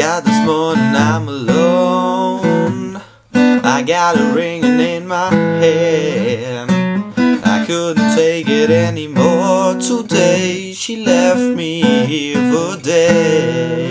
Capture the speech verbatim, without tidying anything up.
out this morning, I'm alone. I got a ringing in my head. I couldn't take it anymore today. She left me here for dead.